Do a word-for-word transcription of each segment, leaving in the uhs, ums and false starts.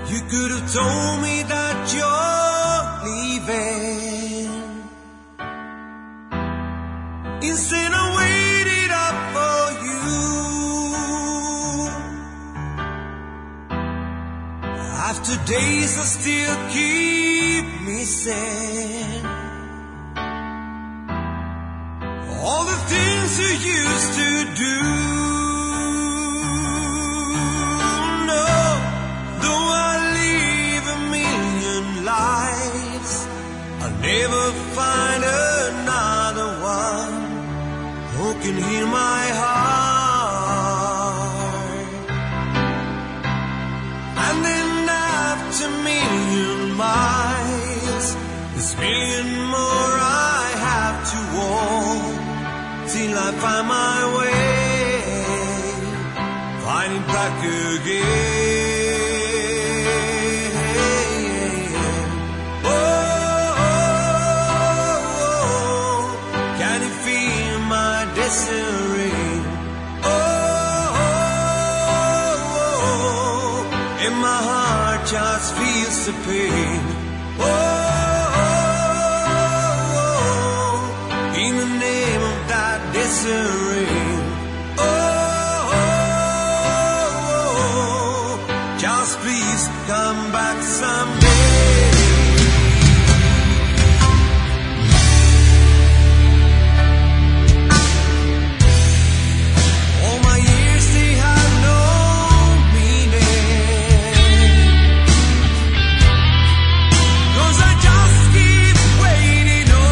You could have told me that you're leaving. Instead I waited up for you. After days that still keep me saying all the things you used to do. No, though I live a million lives, I'll never find another one who can heal my heart. And then after a million miles, this million more I have to walk till I find my way, finding back again. Oh, oh, oh, can you feel my disarray? Oh, oh, oh, and my heart just feels the pain. Oh, disarray. Oh, oh, oh, just please come back someday. All my years they had no meaning, 'cause I just keep waiting on.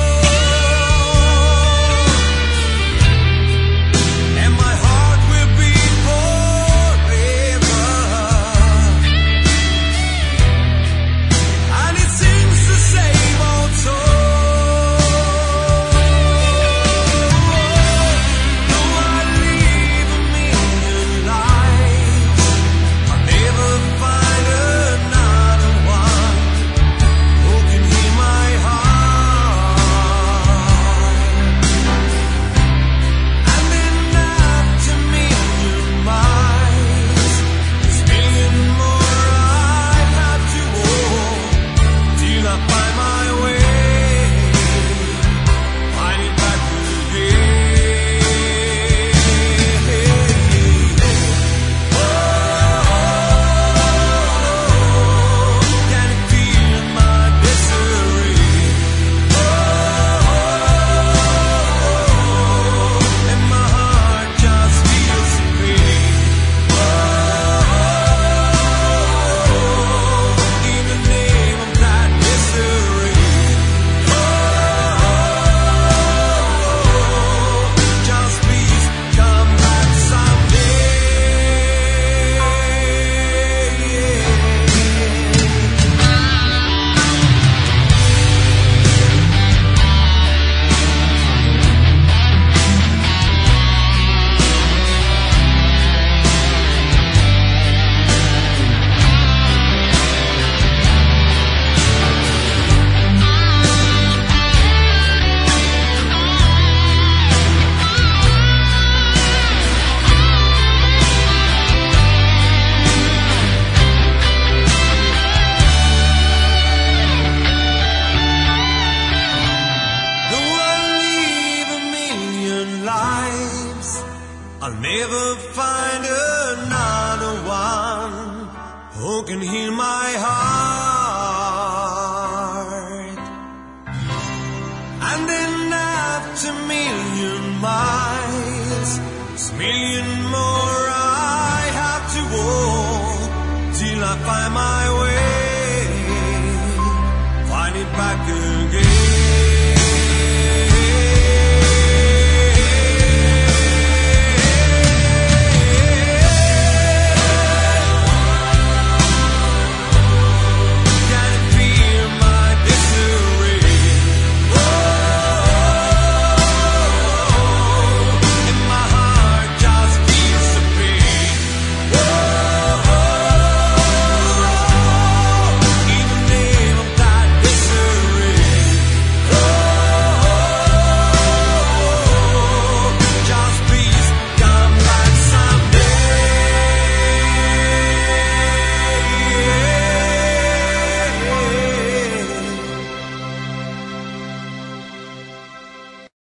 I'll never find another one who can heal my heart. And then after a million miles, this million more I have to walk till I find my way, find it back again.